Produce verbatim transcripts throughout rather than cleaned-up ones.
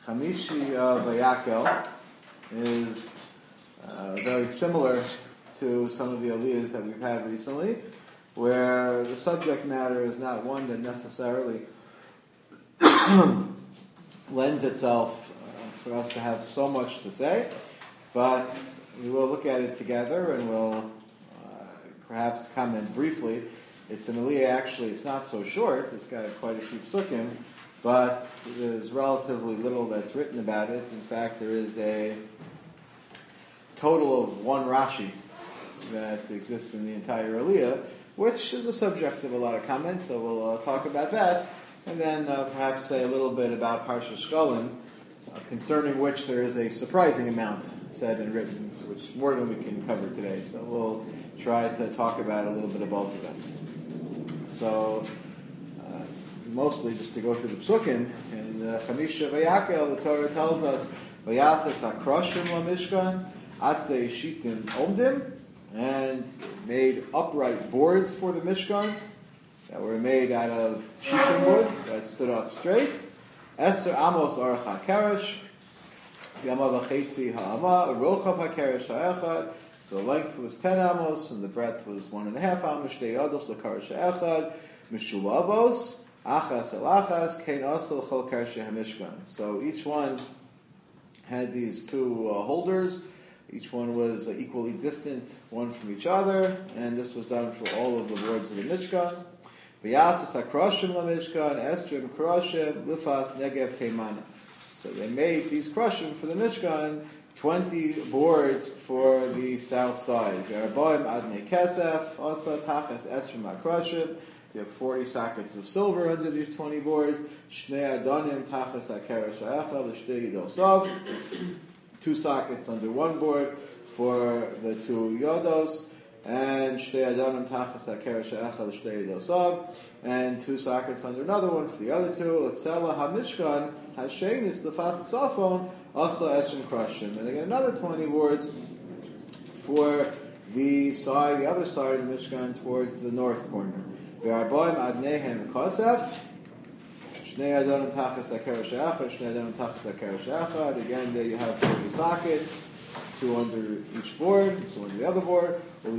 Chamishi of Vayakel is uh, very similar to some of the aliyahs that we've had recently, where the subject matter is not one that necessarily lends itself uh, for us to have so much to say, but we will look at it together and we'll uh, perhaps comment briefly. It's an aliyah, actually, it's not so short, it's got quite a few psukim, but there's relatively little that's written about it. In fact, there is a total of one Rashi that exists in the entire aliyah, which is a subject of a lot of comments, so we'll uh, talk about that, and then uh, perhaps say a little bit about Parsha Shkolim, uh, concerning which there is a surprising amount said and written, which more than we can cover today, so we'll try to talk about a little bit of both of them. So, uh, mostly just to go through the psukim, in uh, Chamisha Vayakel, the Torah tells us, Vayases HaKroshim LaMishkan, Atzei Shitim Omdim, and made upright boards for the Mishkan that were made out of shittim wood that stood up straight. Eser Amos Arach HaKeresh, Yama V'chetzi Ha'ama, Rochav HaKeresh HaEchad. So the length was ten amos, and the breadth was one and a half amos. Shtei Yodos LaKaresh HaEchad, Mishulavos, Achas El Achas, Kein Asel Chol Keresh HaMishkan. So each one had these two uh, holders. Each one was uh, equally distant, one from each other, and this was done for all of the boards of the Mishkan. V'yasus hakroshim la-Mishkan, estrim kroshim, lifas negev teimana. So they made these kroshim for the Mishkan, twenty boards for the south side. V'arboim adnei kesef, also tachas estrim hakroshim. You have forty sockets of silver under these twenty boards. Shnei adonim tachas hakeresh ha'echad, l'shtei yidosav. Two sockets under one board for the two yodos, and shtei adonim tachas hakeresh ha'echad l'shtei yidosav, and two sockets under another one for the other two. L'tzela hamishkan hashenis lefas tzafon asa esrim krashim, and again another twenty boards for the side, the other side of the Mishkan towards the north corner. V'arboim adneihem kosef. Again, there you have forty sockets, two under each board, two under the other board.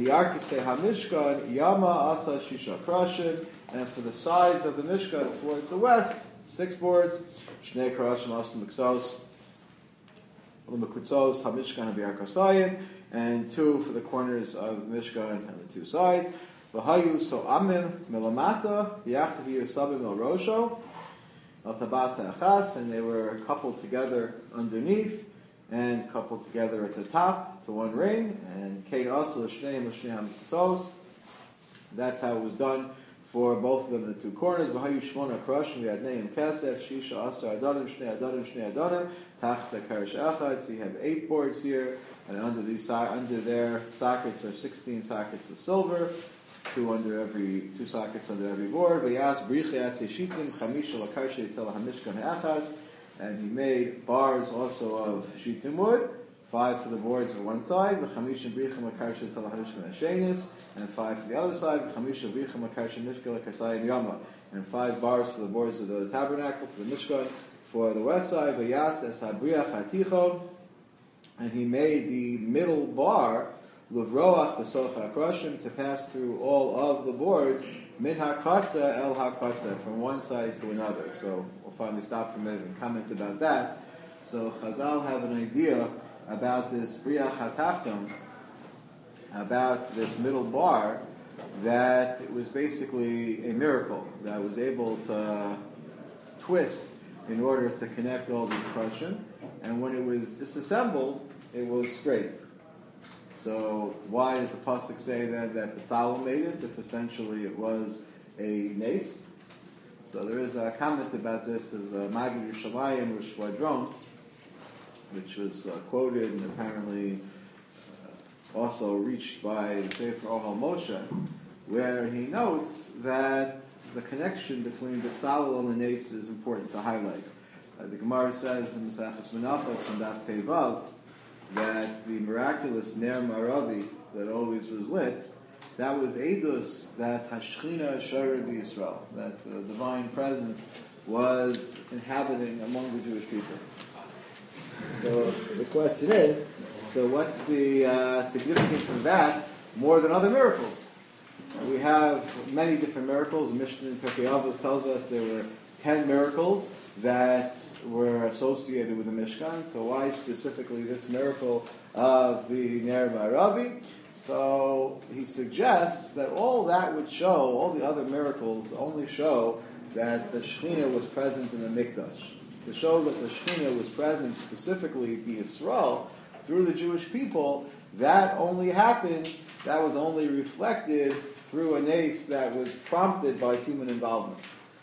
And for the sides of the Mishkan towards the west, six boards. And two for the corners of the Mishkan and the two sides. And they were coupled together underneath and coupled together at the top to one ring. And that's how it was done for both of them, the two corners. So you have eight boards here, and under these under their sockets are sixteen sockets of silver. Two under every two sockets under every board. And he made bars also of shittim wood, five for the boards on one side, and five for the other side, and five bars for the boards of the tabernacle for the Mishkan for the west side. And he made the middle bar Luvroach b'soch ha'kroshim, to pass through all of the boards, min ha'katza el ha'katza, from one side to another. So we'll finally stop for a minute and comment about that. So Chazal have an idea about this briach hatachton, about this middle bar, that it was basically a miracle that was able to twist in order to connect all these kroshim, and when it was disassembled, it was straight. So why does the pasuk say that that Betzalel made it, if essentially it was a nace? So there is a comment about this of uh, Magid Yerushalayim Shvadron, which was uh, quoted and apparently uh, also reached by the Sefer Ohel Moshe, where he notes that the connection between Betzalel and the nace is important to highlight. Uh, the Gemara says in Maseches Menachos and Das Pei Vav that the miraculous Ner Maravi that always was lit, that was Eidos that Hashchina Shara B'Yisrael, that the divine presence was inhabiting among the Jewish people. So the question is, so what's the uh, significance of that more than other miracles? We have many different miracles. Mishnah in Pirkei Avos tells us there were ten miracles that were associated with the Mishkan. So why specifically this miracle of the Ner Ma'aravi? So he suggests that all that would show, all the other miracles only show that the Shekhinah was present in the Mikdash. To show that the Shekhinah was present specifically in Yisrael through the Jewish people, that only happened, that was only reflected through a nace that was prompted by human involvement.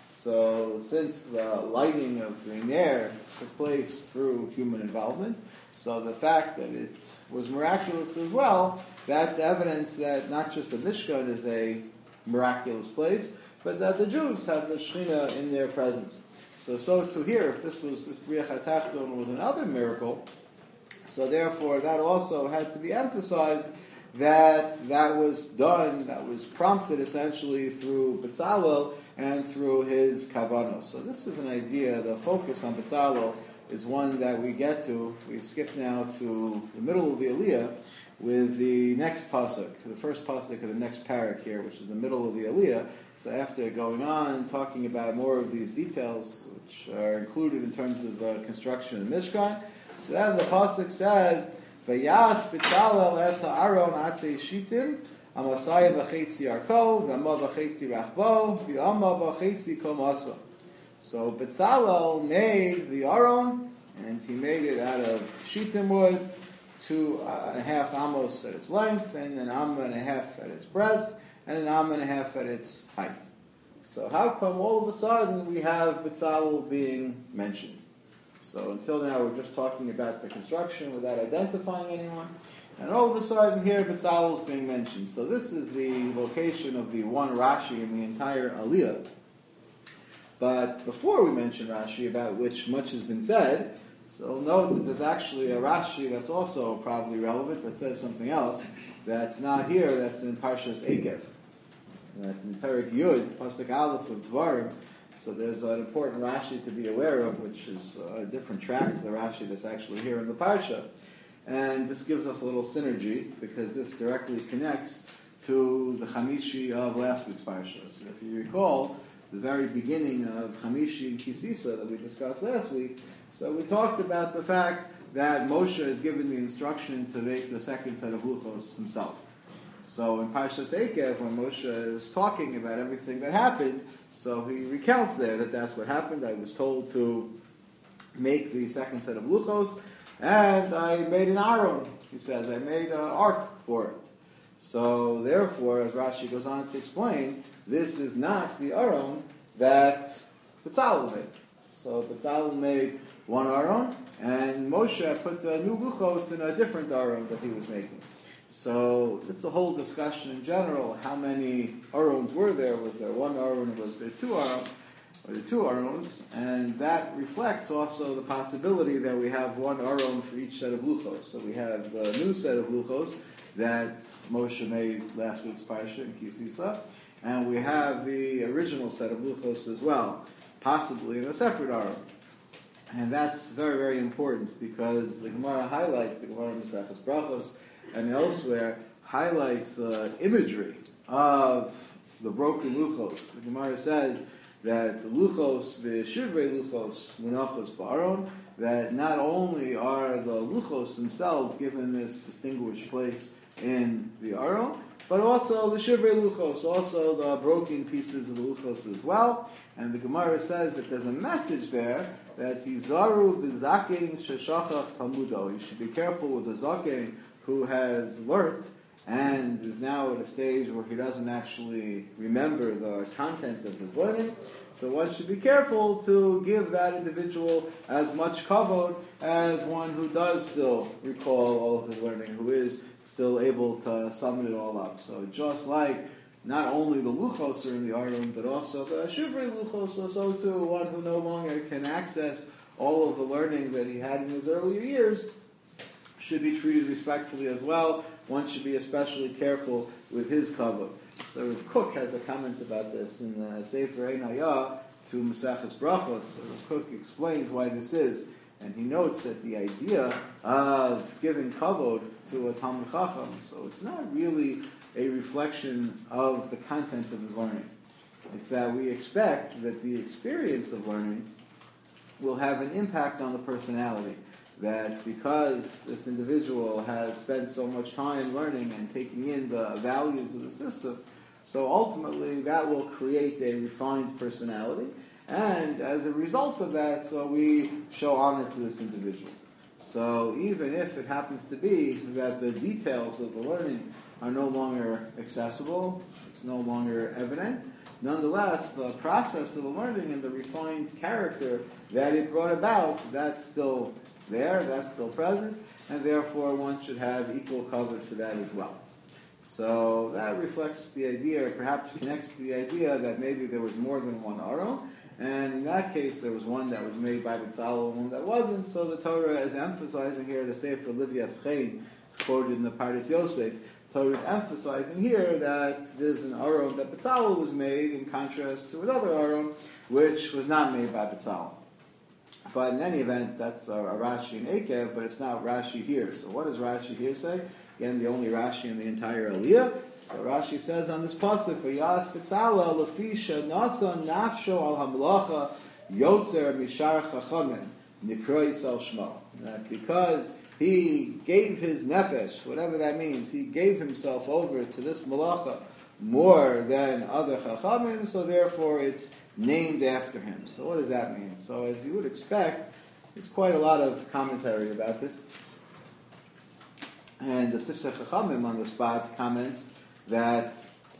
So since the lighting of the Ner took place through human involvement, so the fact that it was miraculous as well, that's evidence that not just the Mishkan is a miraculous place, but that the Jews have the Shekhinah in their presence. So, so to here, if this was this Briach HaTachton was another miracle, so therefore that also had to be emphasized that that was done, that was prompted essentially through Bezalel and through his Kavanos. So this is an idea, the focus on Bezalel is one that we get to. We skip now to the middle of the Aliyah with the next pasuk, the first pasuk of the next parak here, which is the middle of the Aliyah. So after going on, talking about more of these details, which are included in terms of the construction of Mishkan, so then the pasuk says, "Vayas Bezalel es ha'aron atzei shitim, amasaya v'chetzi arko, v'ama v'chetzi rachbo, v'ama v'chetzi komasa." So Bezalel made the aron, and he made it out of shittim wood, two uh, and a half amos at its length, and an amma and a half at its breadth, and an amma and a half at its height. So how come all of a sudden we have Bezalel being mentioned? So until now we're just talking about the construction without identifying anyone, and all of a sudden here Bezalel is being mentioned. So this is the location of the one Rashi in the entire Aliyah. But before we mention Rashi, about which much has been said, so note that there's actually a Rashi that's also probably relevant that says something else that's not here, that's in Parshas Eikev. That in Perek Yud, Pasuk Aleph of Dvarim, so there's an important Rashi to be aware of, which is a different track to the Rashi that's actually here in the Parsha. And this gives us a little synergy, because this directly connects to the Chamishi of last week's Parsha. So if you recall, the very beginning of Chamishi and Kisisa that we discussed last week, so we talked about the fact that Moshe is given the instruction to make the second set of Luchos himself. So in Parshas Eikev, when Moshe is talking about everything that happened, so he recounts there that that's what happened. I was told to make the second set of Luchos, and I made an aron. He says, I made an ark for it. So therefore, as Rashi goes on to explain, this is not the aron that Bezalel made. So Bezalel made one aron, and Moshe put the new luchos in a different aron that he was making. So it's the whole discussion in general. How many arons were there? Was there one aron? Was there two arons? Or the two arons? And that reflects also the possibility that we have one aron for each set of luchos. So we have the new set of luchos that Moshe made last week's parsha in Kisisa, and we have the original set of luchos as well, possibly in a separate aron. And that's very, very important, because the Gemara highlights, the Gemara Maseches Brachos and elsewhere, highlights the imagery of the broken luchos. The Gemara says that the luchos, the shivrei luchos, munachos ba'aron, that not only are the luchos themselves given this distinguished place in the aron, but also the shivrei luchos, also the broken pieces of the luchos as well. And the Gemara says that there's a message there that Hizaru b'zaken sheshachach talmudo. You should be careful with the zaken who has learnt and is now at a stage where he doesn't actually remember the content of his learning. So one should be careful to give that individual as much kavod as one who does still recall all of his learning, who is still able to sum it all up. So just like not only the luchos are in the aron, but also the shivrei luchos, so, so too one who no longer can access all of the learning that he had in his earlier years should be treated respectfully as well. One should be especially careful with his kavod. So Rav Kook has a comment about this in the Sefer Ein Hayah to Maseches Brachos. So Rav Kook explains why this is. And he notes that the idea of giving kavod to a Talmid Chacham, so it's not really a reflection of the content of his learning. It's that we expect that the experience of learning will have an impact on the personality. That because this individual has spent so much time learning and taking in the values of the system, so ultimately that will create a refined personality. And as a result of that, so we show honor to this individual. So even if it happens to be that the details of the learning are no longer accessible, it's no longer evident, nonetheless, the process of the learning and the refined character that it brought about, that's still there, that's still present, and therefore one should have equal coverage for that as well. So that reflects the idea, or perhaps connects to the idea that maybe there was more than one Aron, and in that case there was one that was made by Betzalel and one that wasn't, so the Torah is emphasizing here, the Sefer Livias Chaim, it's quoted in the Pardes Yosef, the Torah is emphasizing here that there's an Aron that Betzalel was made in contrast to another Aron which was not made by Betzalel. But in any event, that's a, a Rashi in Ekev, but it's not Rashi here. So what does Rashi here say? Again, the only Rashi in the entire Aliyah. So Rashi says on this pasuk, "V'yas Betzalel lefisha nasa nafsho al hamlacha yotzer mishar chachamim nikra yisal shmo." That because he gave his nefesh, whatever that means, he gave himself over to this malacha more than other chachamim, so therefore it's named after him. So what does that mean? So as you would expect, there's quite a lot of commentary about this. And the Sifsei Chachamim on the spot comments that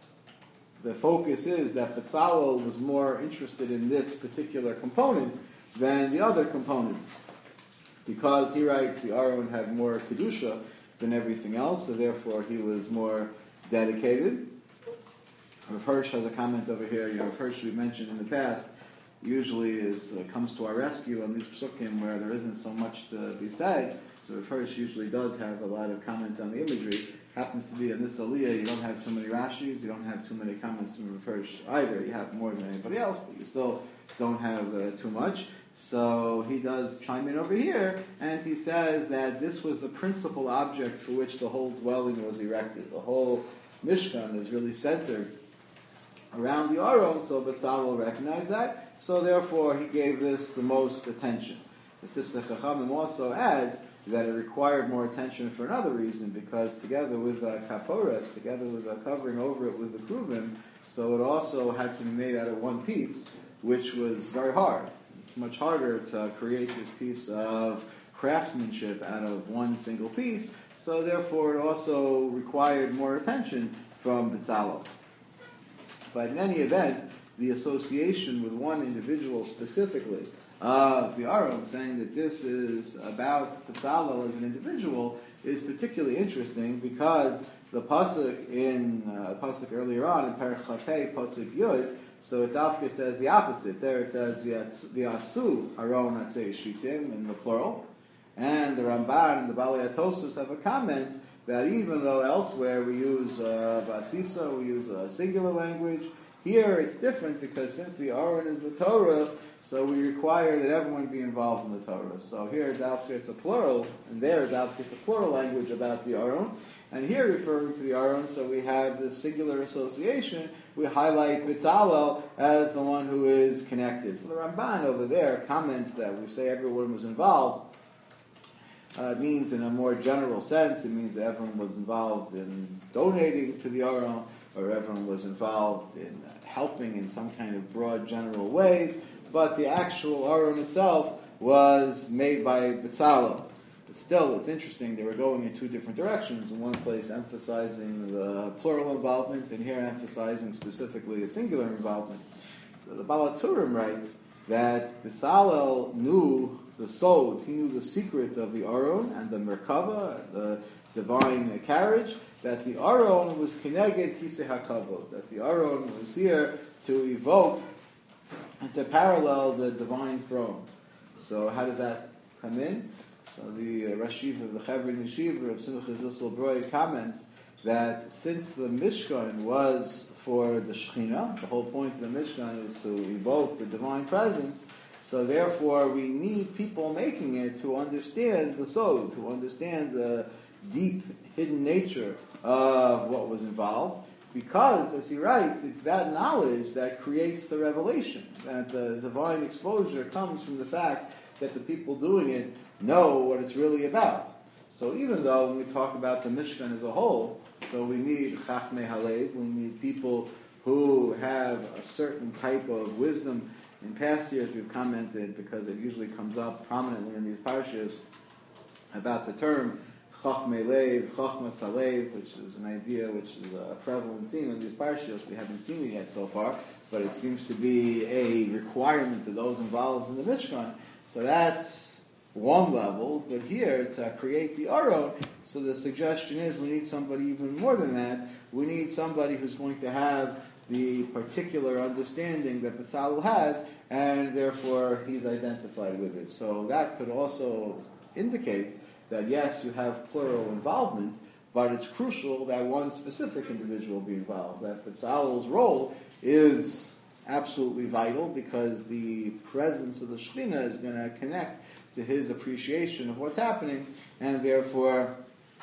the focus is that Betzalel was more interested in this particular component than the other components. Because he writes the Aron had more Kedusha than everything else, so therefore he was more dedicated. Rav Hirsch has a comment over here. You know, Rav Hirsch, we mentioned in the past, usually is uh, comes to our rescue on these psukim where there isn't so much to be said. So Rav Hirsch usually does have a lot of comment on the imagery. Happens to be in this Aliyah, you don't have too many Rashis, you don't have too many comments from Rav Hirsch either. You have more than anybody else, but you still don't have uh, too much. So he does chime in over here, and he says that this was the principal object for which the whole dwelling was erected. The whole Mishkan is really centered around the Aron, so Betzalel recognized that, so therefore he gave this the most attention. The Sifsei Chachamim also adds that it required more attention for another reason, because together with uh, Kaporas, together with uh, covering over it with the Kruvim, so it also had to be made out of one piece, which was very hard. It's much harder to create this piece of craftsmanship out of one single piece, so therefore it also required more attention from Betzalel. But in any event, the association with one individual specifically of the Aron, saying that this is about Betzalel as an individual, is particularly interesting because the pasuk in uh, pasuk earlier on in Perek Chafei, pasuk Yud, so it Dafka says the opposite. There it says V'asu Aron Atzei Shitim in the plural, and the Ramban and the Balei Atosus have a comment that even though elsewhere we use uh, Vasisa, we use a singular language, here it's different because since the Aron is the Torah, so we require that everyone be involved in the Torah. So here Dafka it's a plural, and there Dafka it's a plural language about the Aron. And here referring to the Aron, so we have this singular association, we highlight Betzalel as the one who is connected. So the Ramban over there comments that we say everyone was involved. Uh, it means in a more general sense, it means that everyone was involved in donating to the Aron, or everyone was involved in uh, helping in some kind of broad general ways, but the actual Aron itself was made by Betzalel. But still, it's interesting, they were going in two different directions. In one place emphasizing the plural involvement, and here emphasizing specifically a singular involvement. So the Baal HaTurim writes that Betzalel knew the sod, he knew the secret of the Aron and the Merkava, the divine carriage, that the Aron was Keneged Kisei HaKavod, that the Aron was here to evoke and to parallel the divine throne. So how does that come in? So the uh, Rashiv of the Chevron Yeshiva of Simcha Zilsel Broi comments that since the Mishkan was for the Shekhinah, the whole point of the Mishkan is to evoke the divine presence, So therefore, we need people making it to understand the soul, to understand the deep, hidden nature of what was involved. Because, as he writes, it's that knowledge that creates the revelation. That the divine exposure comes from the fact that the people doing it know what it's really about. So even though when we talk about the Mishkan as a whole, so we need Chachmei Halev, we need people who have a certain type of wisdom. In past years we've commented, because it usually comes up prominently in these parshas, about the term Chachmei Lev, Chachmas Halev, which is an idea which is a prevalent theme in these parshas. We haven't seen it yet so far, but it seems to be a requirement to those involved in the Mishkan. So that's one level, but here to create the Aron, so the suggestion is we need somebody even more than that. We need somebody who's going to have the particular understanding that Bezalel has, and therefore he's identified with it. So that could also indicate that yes, you have plural involvement, but it's crucial that one specific individual be involved. That Bezalel's role is absolutely vital, because the presence of the Shekhinah is going to connect to his appreciation of what's happening, and therefore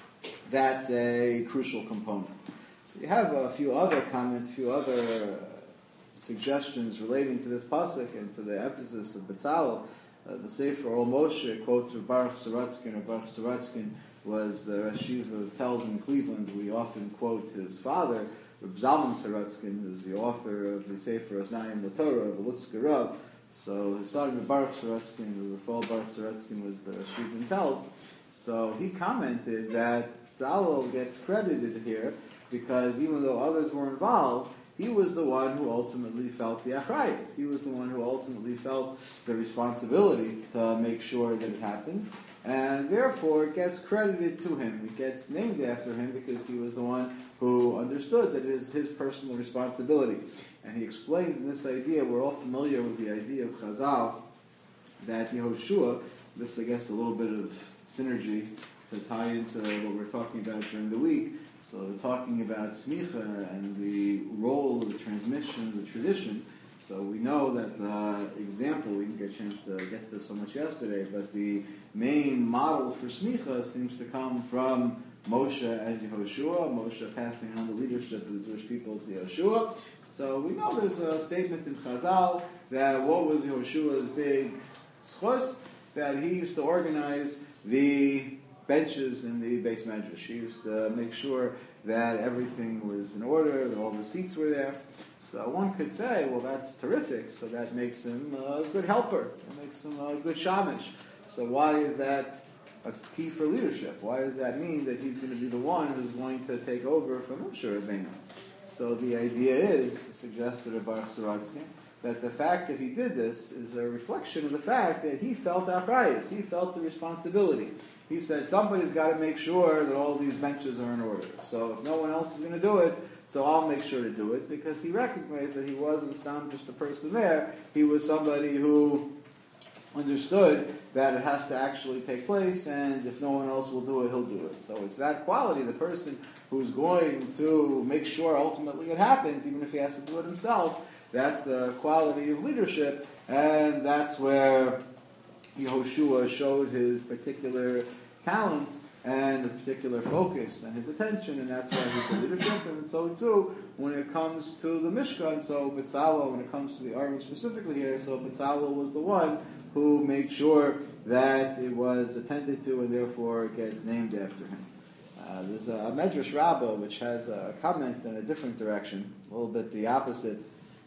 that's a crucial component. So you have a few other comments, a few other uh, suggestions relating to this pasuk and to the emphasis of Bezalel. Uh, the Sefer Ol Moshe quotes from Baruch Sorotzkin, or Baruch Sorotzkin was the Rosh Yeshiva of Telz in Cleveland. We often quote his father, Reb Zalman Sorotzkin, who's the author of the Sefer Oznayim LaTorah, the Lutzker Rav. So his son, Baruch Sorotzkin, the full Baruch Sorotzkin, was the Rosh Yeshiva in Telz. So he commented that Bezalel gets credited here because even though others were involved, he was the one who ultimately felt the achrayus. He was the one who ultimately felt the responsibility to make sure that it happens, and therefore it gets credited to him. It gets named after him because he was the one who understood that it is his personal responsibility. And he explains in this idea, we're all familiar with the idea of Chazal, that Yehoshua, this I guess a little bit of synergy to tie into what we're talking about during the week. So we're talking about smicha and the role of the transmission, the tradition. So we know that the example, we didn't get a chance to get to this so much yesterday, but the main model for smicha seems to come from Moshe and Yehoshua, Moshe passing on the leadership of the Jewish people to Yehoshua. So we know there's a statement in Chazal that what was Yehoshua's big schus, that he used to organize the benches in the Beis Medrash. He used to make sure that everything was in order, that all the seats were there. So one could say, well, that's terrific, so that makes him a good helper. That makes him a good shamish. So why is that a key for leadership? Why does that mean that he's going to be the one who's going to take over from Moshe Rabbeinu? So the idea is, suggested by Baruch Sorotzkin, that the fact that he did this is a reflection of the fact that he felt achrayus, he felt the responsibility. He said, somebody's got to make sure that all these benches are in order. So if no one else is going to do it, so I'll make sure to do it, because he recognized that he wasn't just a person there. He was somebody who understood that it has to actually take place, and if no one else will do it, he'll do it. So it's that quality, the person who's going to make sure ultimately it happens, even if he has to do it himself. That's the quality of leadership, and that's where Yehoshua showed his particular talents and a particular focus and his attention, and that's why he's the leadership. And so too, when it comes to the Mishkan, so Bezalel, when it comes to the Aron specifically here, so Bezalel was the one who made sure that it was attended to, and therefore it gets named after him. Uh, there's a Medrash Rabbah which has a comment in a different direction, a little bit the opposite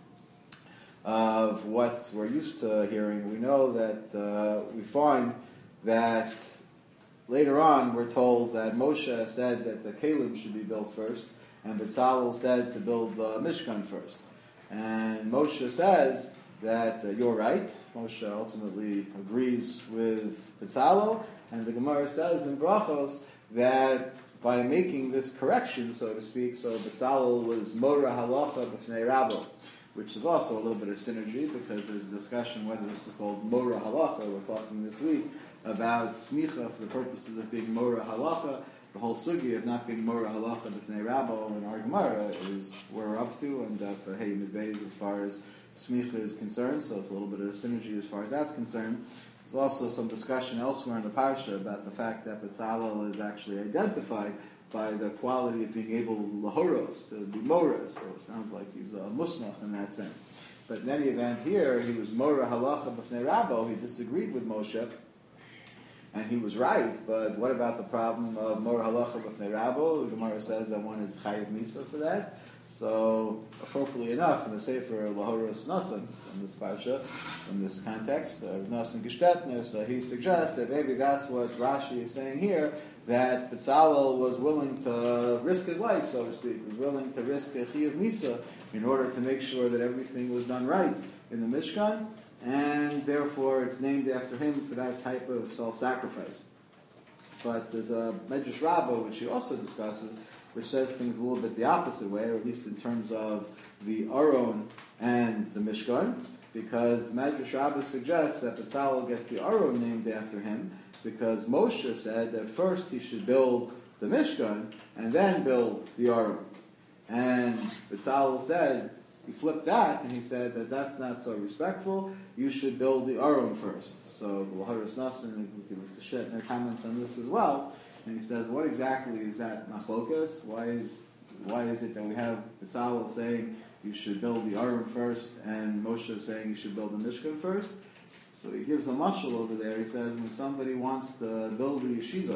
of what we're used to hearing. We know that uh, we find that later on we're told that Moshe said that the Kalim should be built first, and Bezalel said to build the Mishkan first. And Moshe says that uh, you're right. Moshe ultimately agrees with Bezalel, and the Gemara says in Brachos that by making this correction, so to speak, so Bezalel was Mora Halacha B'fnei Rabbo, which is also a little bit of synergy, because there's a discussion whether this is called Mora Halacha. We're talking this week about smicha for the purposes of being Mora Halacha. The whole sugi of not being Mora Halacha B'fnei Rabbo in our Gemara is where we're up to, and uh, for Hey Midbeis as far as smicha is concerned, so it's a little bit of synergy as far as that's concerned. There's also some discussion elsewhere in the parsha about the fact that Bezalel is actually identified by the quality of being able lahoros, to be mora, so it sounds like he's a musmach in that sense. But in any event here, he was mora halacha b'fnei Rabbo, he disagreed with Moshe, and he was right, but what about the problem of mora halacha b'fnei Rabbo? The Gemara says that one is chayiv misa for that. So, appropriately enough, in the Sefer Lahoros Nasan, in this parsha, in this context, of Nasan Geshtetner, so he suggests that maybe that's what Rashi is saying here, that Bezalel was willing to risk his life, so to speak, was willing to risk a Chiyuv Misa in order to make sure that everything was done right in the Mishkan, and therefore it's named after him for that type of self-sacrifice. But there's a Medrash Rabbah, which he also discusses, which says things a little bit the opposite way, or at least in terms of the Aron and the Mishkan, because the Medrash Rabbah suggests that Bezalel gets the Aron named after him, because Moshe said that first he should build the Mishkan, and then build the Aron. And Bezalel said, he flipped that, and he said that that's not so respectful, you should build the Aron first. So the Laharis Nasan, we can shed their comments on this as well. And he says, what exactly is that machlokas? Why is why is it that we have Bezalel saying you should build the Aron first, and Moshe saying you should build the Mishkan first? So he gives a mashal over there. He says when somebody wants to build a yeshiva,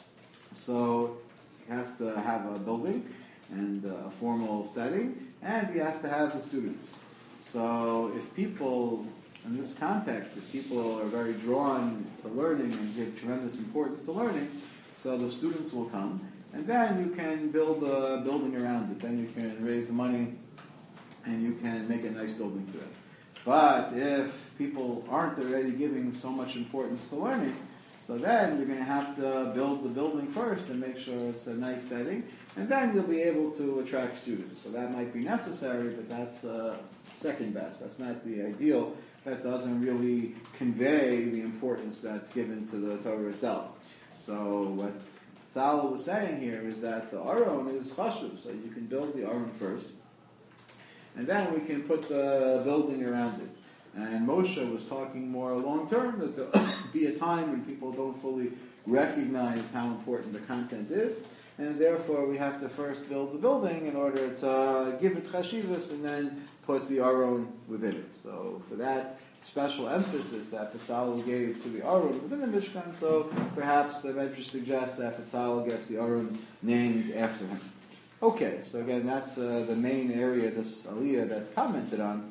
so he has to have a building and a formal setting, and he has to have the students. So if people, in this context, if people are very drawn to learning and give tremendous importance to learning, so the students will come, and then you can build a building around it. Then you can raise the money, and you can make a nice building to it. But if people aren't already giving so much importance to learning, so then you're going to have to build the building first and make sure it's a nice setting, and then you'll be able to attract students. So that might be necessary, but that's uh, second best. That's not the ideal. That doesn't really convey the importance that's given to the Torah itself. So what Bezalel was saying here is that the Aron is chashuv, so you can build the Aron first, and then we can put the building around it. And Moshe was talking more long term, that there'll be a time when people don't fully recognize how important the content is, and therefore we have to first build the building in order to give it chashivas and then put the Aron within it. So for that special emphasis that Bezalel gave to the Aron within the Mishkan, so perhaps the Medrash suggests that Bezalel gets the Aron named after him. Okay, so again, that's uh, the main area of this Aliyah that's commented on.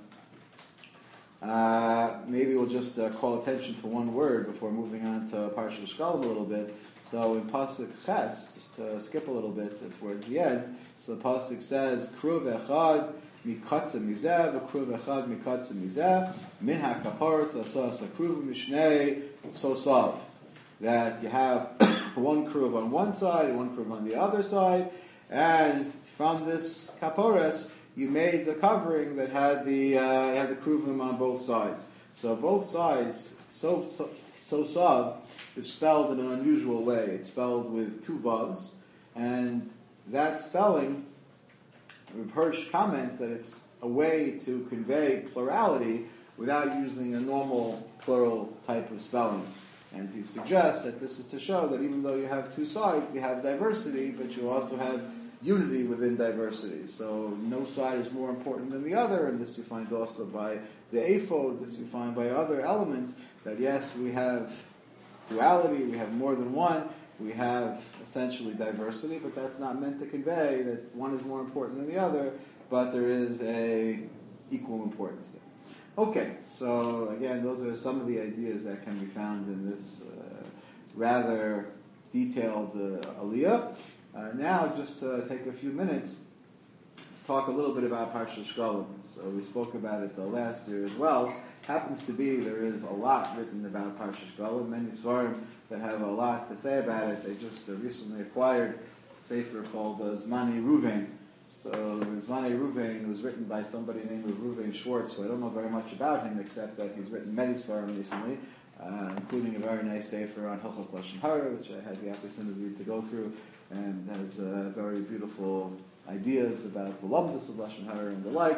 Uh, maybe we'll just uh, call attention to one word before moving on to Parashat Shkalim a little bit. So in Pasuk Ches, just to skip a little bit towards the end, so the Pasuk says, Kruv echad mikatze mizeh, v'kruv echad mikatze mizeh, min ha'kaparet asas ha'kruv mishnei sosav. That you have one kruv on one side, one kruv on the other side, and from this kapores, you made the covering that had the uh, had the kruvim on both sides. So both sides, so so, so sav, is spelled in an unusual way. It's spelled with two vavs, and that spelling, Rav Hirsch comments that it's a way to convey plurality without using a normal plural type of spelling. And he suggests that this is to show that even though you have two sides, you have diversity, but you also have unity within diversity. So no side is more important than the other, and this you find also by the ephod, this you find by other elements, that yes, we have duality, we have more than one, we have essentially diversity, but that's not meant to convey that one is more important than the other, but there is a equal importance there. Okay, so again, those are some of the ideas that can be found in this uh, rather detailed uh, aliyah. Uh, now, just to take a few minutes, talk a little bit about Parashat Shkalim. So we spoke about it the last year as well. Happens to be there is a lot written about Parashat Shkalim. Many Svarim that have a lot to say about it. They just uh, recently acquired a sefer called uh, Zmani Ruvain. So Zmani Ruvain was written by somebody named Ruvain Schwartz, so I don't know very much about him except that he's written many Svarim recently, uh, including a very nice sefer on Hilchos Lashon Hara, which I had the opportunity to go through, and has uh, very beautiful ideas about the lumdus of Lashon Hara and the like.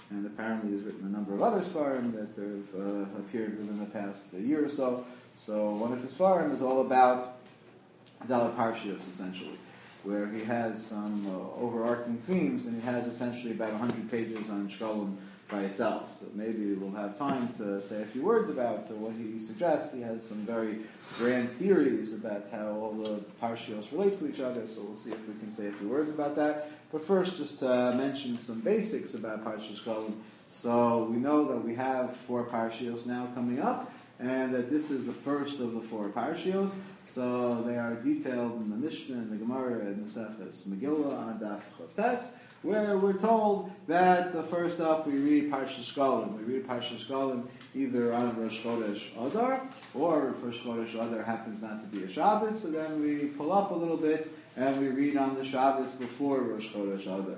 and apparently he's written a number of other Sfarim that have uh, appeared within the past uh, year or so. So one of his Sfarim is all about Dalet Parshios, essentially, where he has some uh, overarching themes, and he has essentially about one hundred pages on Shkolim by itself. So maybe we'll have time to say a few words about uh, what he suggests. He has some very grand theories about how all the Parshios relate to each other, so we'll see if we can say a few words about that. But first, just to mention some basics about Parshas Shkolim. So we know that we have four Parshios now coming up, and that this is the first of the four Parshios. So they are detailed in the Mishnah and the Gemara and the Maseches Megillah on Daf Chotes, where we're told that uh, first up we read Parshas Shkolim. We read Parshas Shkolim either on Rosh Chodesh Adar, or if Rosh Chodesh Adar happens not to be a Shabbos, so then we pull up a little bit and we read on the Shabbos before Rosh Chodesh Adar.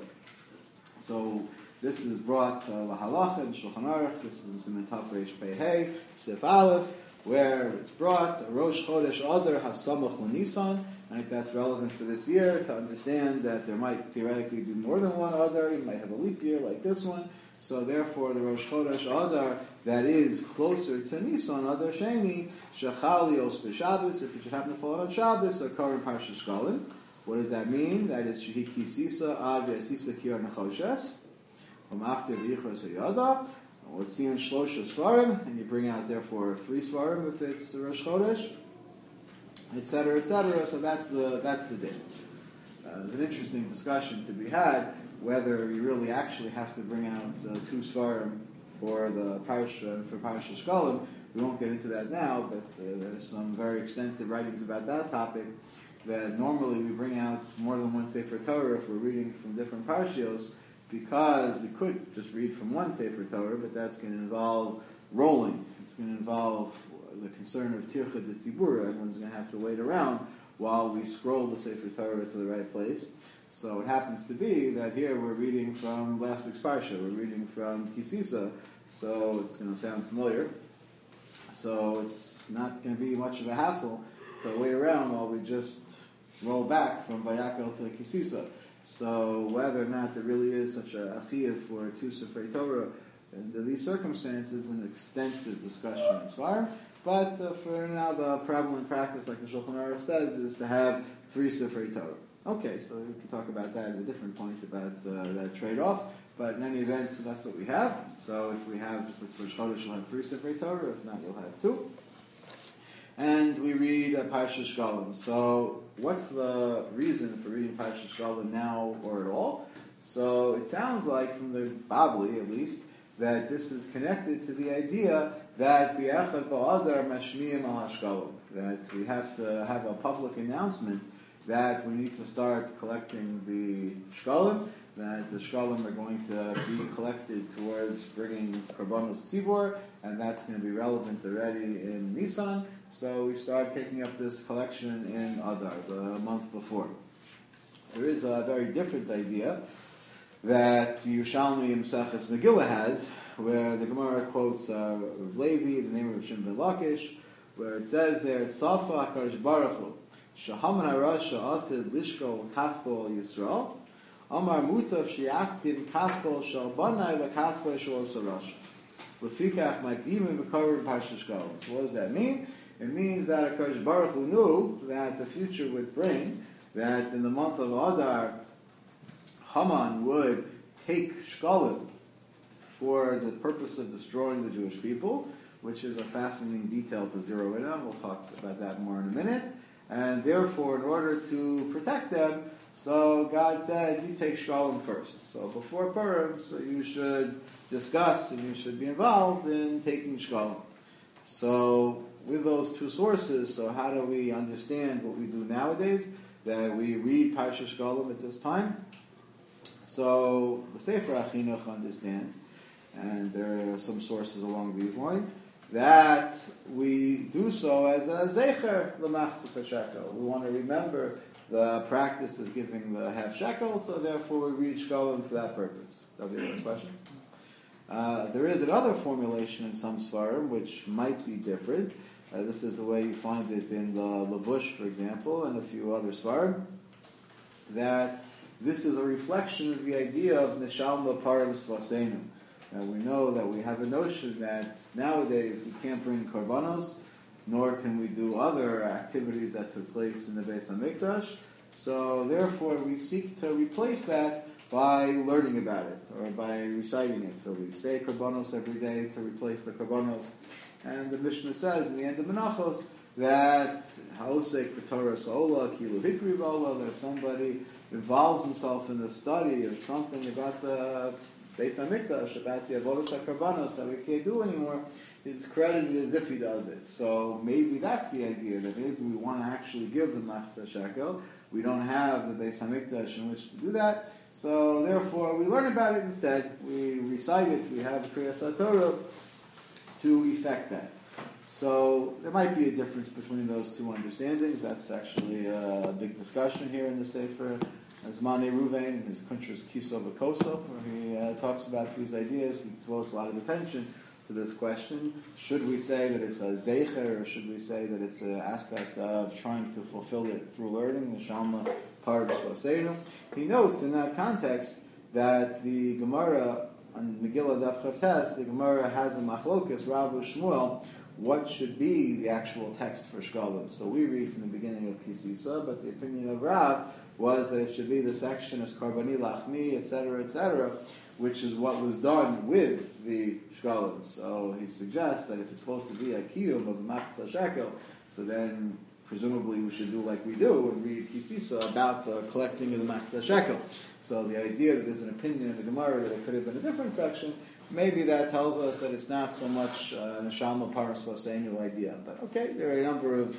So this is brought uh, Lahalacha and Shulchan Aruch. This is in Taf Reish Pei Hey, Sif Aleph, where it's brought Rosh Chodesh Adar Hasamach L'Nisan. I think that's relevant for this year to understand that there might theoretically be more than one Adar. You might have a leap year like this one. So therefore, the Rosh Chodesh Adar that is closer to Nisan, Adar Sheni, Shechalios B'Shabbos, if it should happen to fall on Shabbos, or Karim Parshas Shkolim. What does that mean? That is Shehiki Sisa Ad V'Sisa Kiyar Nechoshes. From after V'Yichros V'Yada. Let's see in Shlosha Svarim, and you bring out therefore three Svarim if it's Rosh Chodesh, et cetera, et cetera. So that's the that's the day. Uh, there's an interesting discussion to be had whether you really actually have to bring out uh, two Svarim for the Parsha for Parsha Shkolim. We won't get into that now, but uh, there's some very extensive writings about that topic. That normally we bring out more than one Sefer Torah if we're reading from different Parshios, because we could just read from one Sefer Torah, but that's going to involve rolling. It's going to involve the concern of Tircha de Tzibura. Everyone's going to have to wait around while we scroll the Sefer Torah to the right place. So it happens to be that here we're reading from last week's Parsha. We're reading from Kisisa, so it's going to sound familiar. So it's not going to be much of a hassle to wait around while we just roll back from Vayakel to Kisisa. So whether or not there really is such a achiyah for two Sefer Torah under these circumstances, an extensive discussion in Svarim. But uh, for now, the prevalent practice, like the Shulchan Aruch says, is to have three Sefer Torah. Okay, so we can talk about that at a different point about uh, that trade-off. But in any event, so that's what we have. So if we have, if it's Rosh Chodesh, you'll have three Sefer Torah. If not, you'll have two. And we read uh, Parshas Shkolim. So what's the reason for reading Parshas Shkolim now or at all? So it sounds like, from the Babli at least, that this is connected to the idea that B'Echad Ba'adar Mashmiyim Al HaShkolim, that we have to have a public announcement that we need to start collecting the Shkolim, that the Shkolim are going to be collected towards bringing Korbanos Tzibor, and that's going to be relevant already in Nisan. So we start taking up this collection in Adar, the month before. There is a very different idea that the Yerushalmi Maseches Megillah has, where the Gemara quotes uh, Rav Levi, the name of Shimon ben Lakish, where it says there, Tzafa HaKadosh Baruch Hu, Shahaman HaRasha Asid Lishko Kaspo Yisrael, Amar Mutav Shiaktiv Kaspo Shal Banai Vakaspo Shal Sarasha. Lefikach Makdimim B'Karur Parshas Shkolim. So what does that mean? It means that HaKadosh Baruch Hu knew that the future would bring that in the month of Adar, Haman would take Shkolim for the purpose of destroying the Jewish people, which is a fascinating detail to zero in on. We'll talk about that more in a minute. And therefore, in order to protect them, so God said, you take Shkolim first. So before Purim, so you should discuss and you should be involved in taking Shkolim. So with those two sources, so how do we understand what we do nowadays? That we read Parshas Shkolim at this time. So the Sefer HaChinuch understands, and there are some sources along these lines, that we do so as a zecher l'machzis shekel. We want to remember the practice of giving the half shekel, so therefore we read Shkolim for that purpose. That'll be a question. Uh, there is another formulation in some Svarim which might be different. Uh, this is the way you find it in the Lavush, for example, and a few other Svarim, that this is a reflection of the idea of Neshama Parim Svasenu, And we know that we have a notion that nowadays we can't bring korbanos, nor can we do other activities that took place in the Beis HaMikdash. So therefore we seek to replace that by learning about it, or by reciting it. So we say korbanos every day to replace the korbanos. And the Mishnah says in the end of Menachos that Haosek b'Torah Sa'ola Kilu Hikri B'Ola, that if somebody involves himself in the study of something about the Beis HaMikdash, about the Avodas HaKorbanos that we can't do anymore, it's credited as if he does it. So maybe that's the idea, that maybe we want to actually give the Machzah Shekel. We don't have the Beis HaMikdash in which to do that, so therefore we learn about it instead. We recite it, we have Kriyas HaTorah to effect that. So there might be a difference between those two understandings. That's actually a big discussion here in the Sefer Zmanei Ruvain in his Kuntres Kiso V'Koso, where he uh, talks about these ideas. He devotes a lot of attention to this question. Should we say that it's a zeicher, or should we say that it's an aspect of trying to fulfill it through learning, the Shalma Parvus Vaseinu? He notes in that context that the Gemara on Megillah Daf Chavtes, the Gemara has a machlokas, Rav Shmuel, what should be the actual text for Shkalim. So we read from the beginning of Kisisa, but the opinion of Rav was that it should be the section as Karbani Lachmi, et cetera, et cetera, which is what was done with the Shkalim. So he suggests that if it's supposed to be a kiyum of the Machzah Shekel, so then presumably we should do like we do and read Kisisa about the collecting of the Machzah Shekel. So the idea that there's an opinion in the Gemara that it could have been a different section, maybe that tells us that it's not so much uh, an Shalma Parvus Vaseinu idea. But okay, there are a number of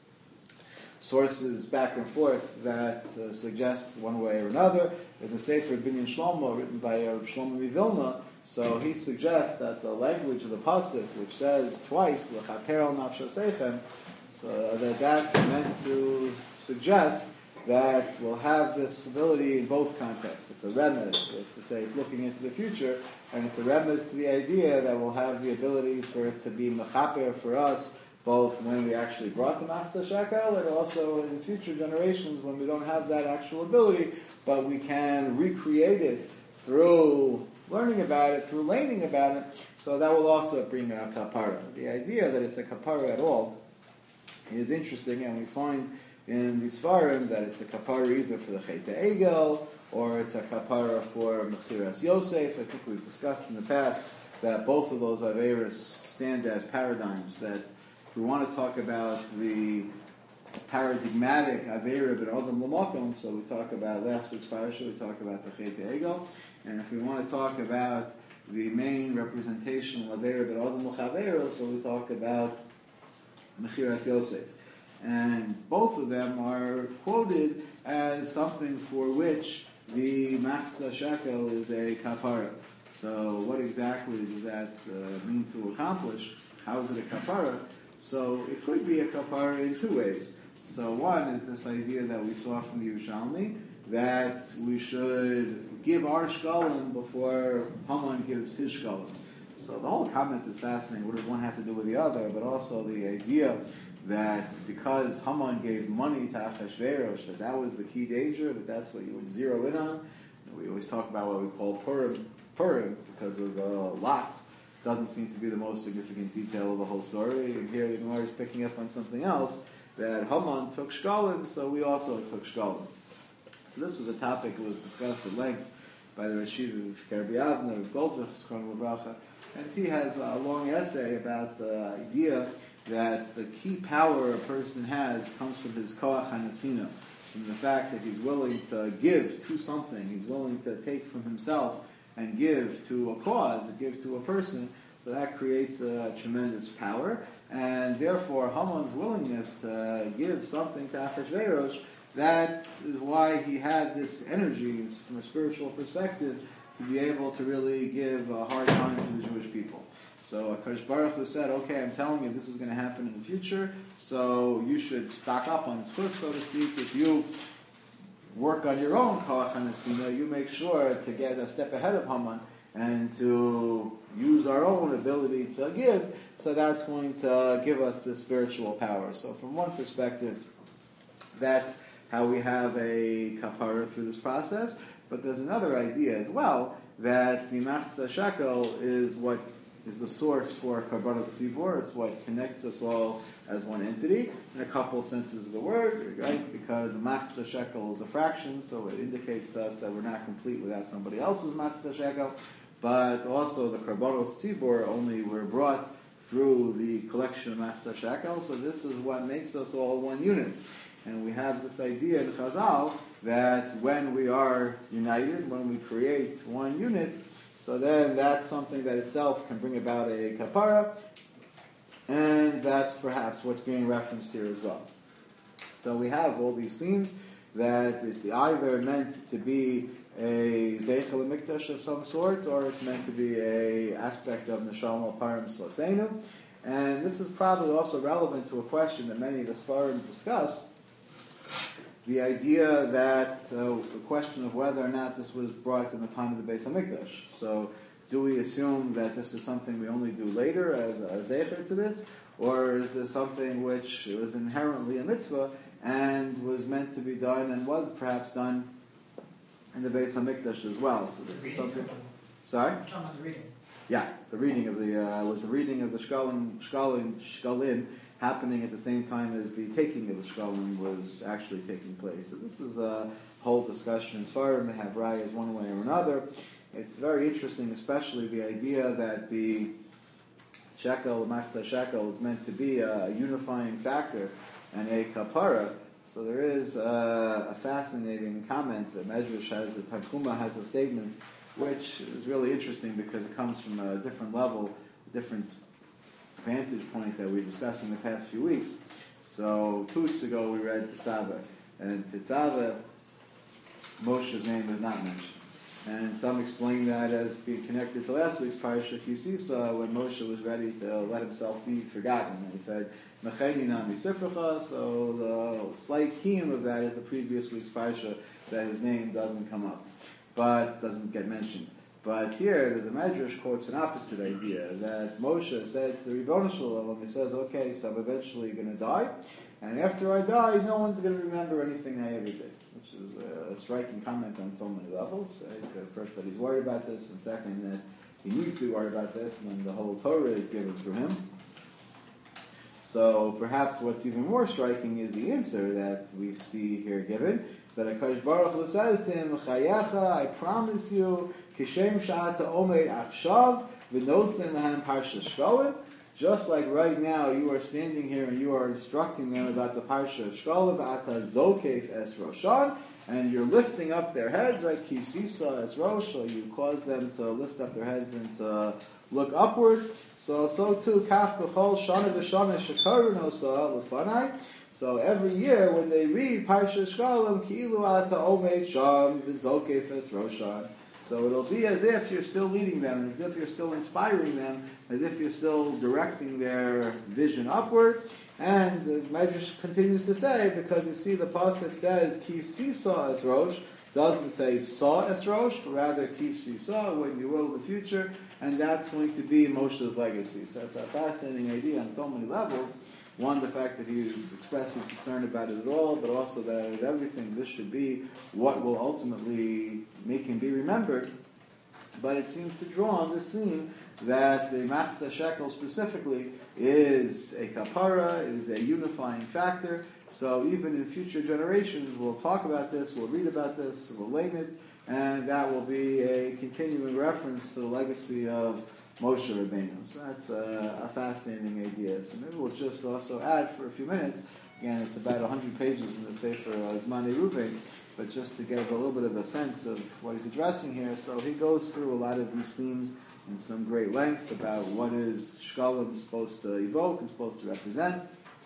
sources back and forth that uh, suggest one way or another. In the Sefer Binyan Shlomo, written by uh, Shlomo Mivilna, so he suggests that the language of the pasuk, which says twice "L'chaper al nafshosechem," so that that's meant to suggest that we'll have this ability in both contexts. It's a remez, to say it's looking into the future, and it's a remez to the idea that we'll have the ability for it to be mechaper for us, both when we actually brought the Machzah Shekel, and also in future generations when we don't have that actual ability, but we can recreate it through learning about it, through learning about it, so that will also bring a kapara. The idea that it's a kapara at all is interesting, and we find in the Svarim that it's a kapara either for the Chet Egel, or it's a kapara for Mechiras Yosef. I think we've discussed in the past that both of those Averas stand as paradigms, that if we want to talk about the paradigmatic Avera ben Adam L'Makom, so we talk about last week's parasha, we talk about the Chet Egel, and if we want to talk about the main representation of Avera ben Adam L'Chavera, so we talk about Mechiras Yosef. And both of them are quoted as something for which the Machzah Shekel is a kapara. So what exactly does that uh, mean to accomplish? How is it a kapara? So it could be a kapara in two ways. So one is this idea that we saw from the Yerushalmi, that we should give our shkalim before Haman gives his shkalim. So the whole comment is fascinating. What does one have to do with the other? But also the idea that because Haman gave money to Achashverosh, that that was the key danger, that that's what you would zero in on. And we always talk about what we call Purim, Purim because of uh, lots. Doesn't seem to be the most significant detail of the whole story. And here the Gemara is picking up on something else, that Haman took shkalim, so we also took shkalim. So this was a topic that was discussed at length by the Rashiv of Kerbi Avner, of Goldvich, Skron Bracha, and he has a long essay about the idea that the key power a person has comes from his koach hanasina, from the fact that he's willing to give to something, he's willing to take from himself and give to a cause, give to a person, so that creates a tremendous power, and therefore Haman's willingness to give something to Achashverosh, that is why he had this energy from a spiritual perspective to be able to really give a hard time to the Jewish people. So HaKadosh Baruch Hu said, okay, I'm telling you this is going to happen in the future, so you should stock up on schus, so to speak. If you work on your own koach hanasina, you make sure to get a step ahead of Haman and to use our own ability to give, so that's going to give us this spiritual power. So from one perspective, that's how we have a kapara through this process. But there's another idea as well, that the Machzah Shekel is what is the source for Karbanos Tzibor. It's what connects us all as one entity in a couple senses of the word, right? Because the Machzah Shekel is a fraction, so it indicates to us that we're not complete without somebody else's Machzah Shekel. But also the Karbanos Tzibor only were brought through the collection of Machzah Shekel, so this is what makes us all one unit. And we have this idea in Chazal that when we are united, when we create one unit, so then that's something that itself can bring about a kapara, and that's perhaps what's being referenced here as well. So we have all these themes that it's either meant to be a zeichel mikdash of some sort, or it's meant to be a aspect of neshama parim slasenu. And this is probably also relevant to a question that many of the Sfarim discuss, the idea that, uh, the question of whether or not this was brought in the time of the Beis HaMikdash. So, do we assume that this is something we only do later as a zecher to this? Or is this something which was inherently a mitzvah and was meant to be done and was perhaps done in the Beis HaMikdash as well? So this is something... Sorry? I'm talking about the reading. Yeah, the reading of the, uh, was the reading of the Shkalim, Shkalim, Shkalim, happening at the same time as the taking of the shkalim was actually taking place. So this is a whole discussion. As far as they have rayas one way or another, it's very interesting, especially the idea that the shekel, the Machzah Shekel, is meant to be a unifying factor and a kapara. So there is a, a fascinating comment that Medrash has, the Tanchuma has a statement, which is really interesting because it comes from a different level, different vantage point that we discussed in the past few weeks. So two weeks ago we read Tetzaveh, and in Tetzaveh Moshe's name is not mentioned, and some explain that as being connected to last week's Parashat Kisisa, when Moshe was ready to let himself be forgotten, and he said Mecheni Nami Sifrecha. So the slight keying of that is the previous week's Parashat, that his name doesn't come up, but doesn't get mentioned. But here, the Medrash quotes an opposite idea, that Moshe said to the Ribono Shel Olam, he says, okay, so I'm eventually going to die, and after I die, no one's going to remember anything I ever did, which is a striking comment on so many levels. Right? First, that he's worried about this, and second, that he needs to be worried about this when the whole Torah is given through him. So perhaps what's even more striking is the answer that we see here given, that HaKadosh Baruch Hu says to him, Chayecha, I promise you, Kishem Sha'ata Omer Achshav, V'nosen Lahem Parsha Shkalim. Just like right now, you are standing here and you are instructing them about the Parsha of Shkalim, Ata Zokef Es Roshan, and you're lifting up their heads, right? Kisisa Es Rosh, so you cause them to lift up their heads and to look upward. So, so too, Kaf B'chol Shana V'Shana Shekaru Nosa L'fanai. So every year when they read Parsha Shkalim, Ki'ilu Ata Omer Sham V'Zokef Es Roshan. So it'll be as if you're still leading them, as if you're still inspiring them, as if you're still directing their vision upward. And the Medrash continues to say, because you see the pasuk says, Ki Sisa Es Rosh, doesn't say Sa Es Rosh, but rather Ki Sisa, when you will in the future, and that's going to be Moshe's legacy. So it's a fascinating idea on so many levels. One, the fact that he was expressing concern about it at all, but also that with everything, this should be what will ultimately make him be remembered. But it seems to draw on this theme that the Machzah Shekel specifically is a kapara, is a unifying factor. So even in future generations, we'll talk about this, we'll read about this, we'll name it, and that will be a continuing reference to the legacy of Moshe Rabbeinu. So that's a, a fascinating idea. So maybe we'll just also add for a few minutes. Again, it's about one hundred pages in the Sefer uh, Zmanei Ruvain, but just to get a little bit of a sense of what he's addressing here. So he goes through a lot of these themes in some great length about what is Shkalim supposed to evoke and supposed to represent.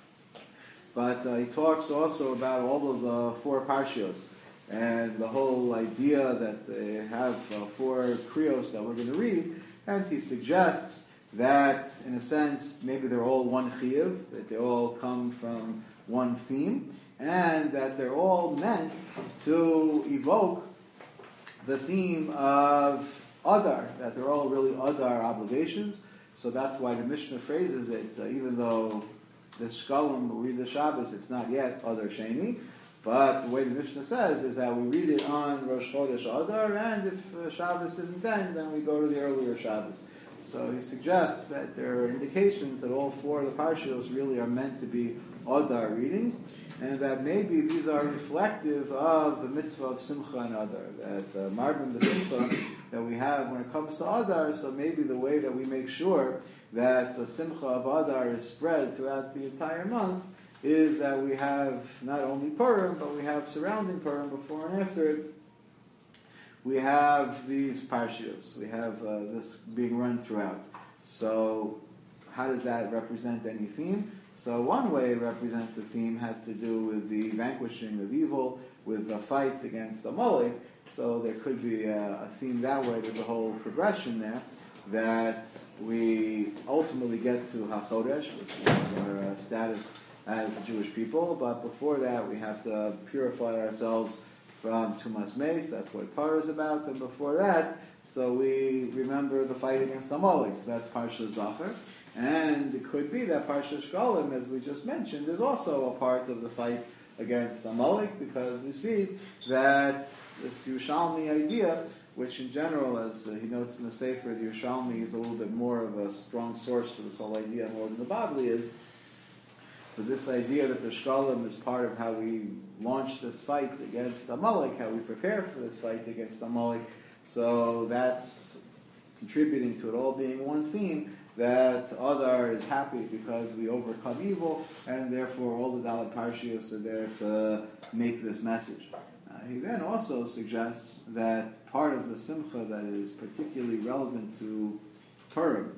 But uh, he talks also about all of the four parshios and the whole idea that they have uh, four krios that we're going to read. And he suggests that, in a sense, maybe they're all one chiyuv, that they all come from one theme, and that they're all meant to evoke the theme of Adar, that they're all really Adar obligations. So that's why the Mishnah phrases it, uh, even though the Shkalim, we read the Shabbos, it's not yet Adar Sheni, But the way the Mishnah says is that we read it on Rosh Chodesh Adar, and if uh, Shabbos isn't then, then we go to the earlier Shabbos. So he suggests that there are indications that all four of the Parshios really are meant to be Adar readings, and that maybe these are reflective of the mitzvah of Simcha and Adar, that uh, Marbim the Simcha that we have when it comes to Adar, so maybe the way that we make sure that the Simcha of Adar is spread throughout the entire month is that we have not only Purim, but we have surrounding Purim before and after it. We have these Parshios. We have uh, this being run throughout. So how does that represent any theme? So one way it represents the theme has to do with the vanquishing of evil, with the fight against Amalek. So there could be a, a theme that way. There's a whole progression there that we ultimately get to HaChodesh, which is our uh, status as a Jewish people. But before that, we have to purify ourselves from Tumas Meis. That's what Parah is about. And before that, so we remember the fight against Amalek. So that's Parsha Zachar. And it could be that Parsha Shkolim, as we just mentioned, is also a part of the fight against Amalek, because we see that this Yerushalmi idea, which in general, as uh, he notes in the Sefer, the Yerushalmi is a little bit more of a strong source for this whole idea more than the Bavli is. So this idea that the Shkolim is part of how we launch this fight against Amalek, how we prepare for this fight against Amalek, so that's contributing to it all being one theme, that Adar is happy because we overcome evil, and therefore all the Dalet Parshios are there to make this message. Uh, he then also suggests that part of the Simcha that is particularly relevant to Purim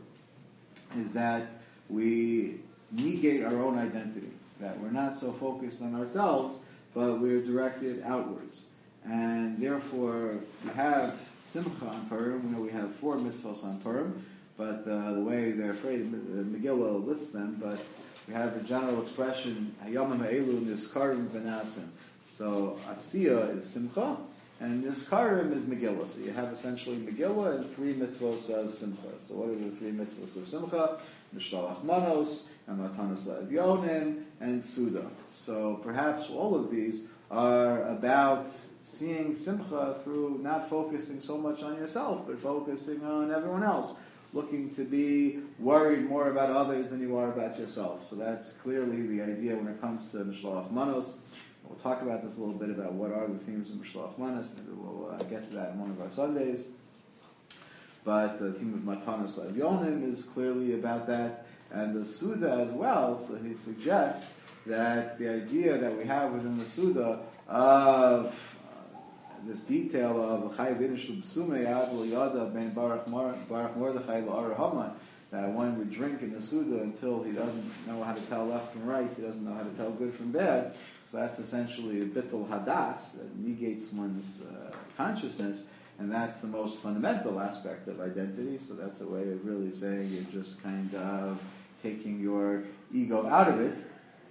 is that we negate our own identity, that we're not so focused on ourselves, but we're directed outwards. And therefore, we have Simcha on Purim. You know, we have four mitzvahs on Purim, but uh, the way they're afraid, Megillah lists them, but we have the general expression, Hayamim Ha'elu Niskarim V'nasim. So, Asiya is Simcha, and Niskarim is Megillah. So you have essentially Megillah and three mitzvahs of Simcha. So what are the three mitzvahs of Simcha? Mishloach Manos, and Matanos La'evyonim, and Suda. So perhaps all of these are about seeing Simcha through not focusing so much on yourself, but focusing on everyone else, looking to be worried more about others than you are about yourself. So that's clearly the idea when it comes to Mishloach Manos. We'll talk about this a little bit about what are the themes of Mishloach Manos. Maybe we'll uh, get to that in one of our Sundays. But the theme of Matanos La'evyonim is clearly about that. And the Suda as well, so he suggests that the idea that we have within the Suda of uh, this detail of Chai V'Nishlu B'Sumei Ad L'Yada Ben Baruch Mordechai L'Ara Haman, that one would drink in the Suda until he doesn't know how to tell left from right, he doesn't know how to tell good from bad. So that's essentially a Bittul Hadas, that negates one's uh, consciousness. And that's the most fundamental aspect of identity. So that's a way of really saying you're just kind of taking your ego out of it.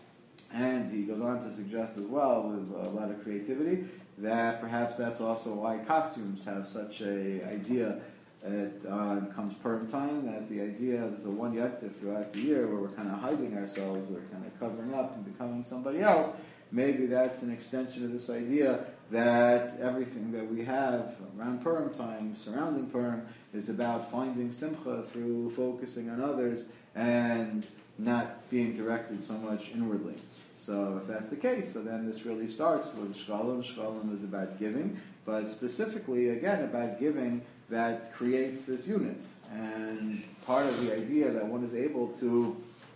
And he goes on to suggest as well, with a lot of creativity, that perhaps that's also why costumes have such a idea. It uh, comes Purim time, that the idea, there's a one yontif throughout the year where we're kind of hiding ourselves, we're kind of covering up and becoming somebody else. Maybe that's an extension of this idea that everything that we have around Purim time, surrounding Purim, is about finding Simcha through focusing on others and not being directed so much inwardly. So if that's the case, so then this really starts with Shkolim. Shkolim is about giving, but specifically, again, about giving that creates this unit. And part of the idea that one is able to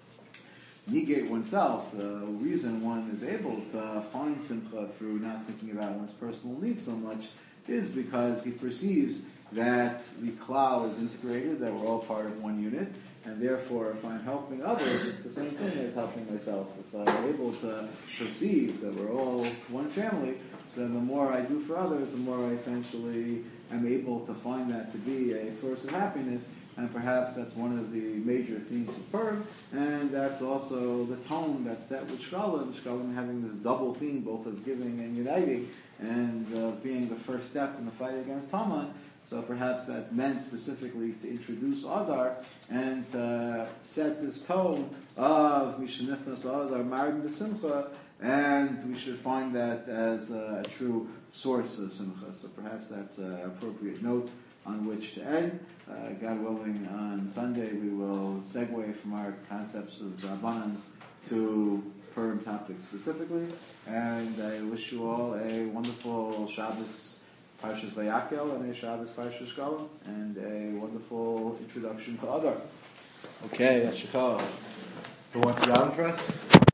negate oneself, the reason one is able to find Simcha through not thinking about one's personal needs so much is because he perceives that the klal is integrated, that we're all part of one unit, and therefore if I'm helping others, it's the same thing as helping myself. If I'm able to perceive that we're all one family, so then the more I do for others, the more I essentially am able to find that to be a source of happiness, and perhaps that's one of the major themes of Purim, and that's also the tone that's set with Shkolim, Shkolim having this double theme, both of giving and uniting, and uh, being the first step in the fight against Haman. So perhaps that's meant specifically to introduce Adar and uh, set this tone of Mishanichnas Adar Marim B'Simcha, and we should find that as a true source of simcha. So perhaps that's an appropriate note on which to end. Uh, God willing, on Sunday we will segue from our concepts of Rabbanans to Purim topics specifically. And I wish you all a wonderful Shabbos Parshas Vayakel and a Shabbos Parshas Shkalim and a wonderful introduction to Adar. Okay, that's Shekal. Who wants to go on for us?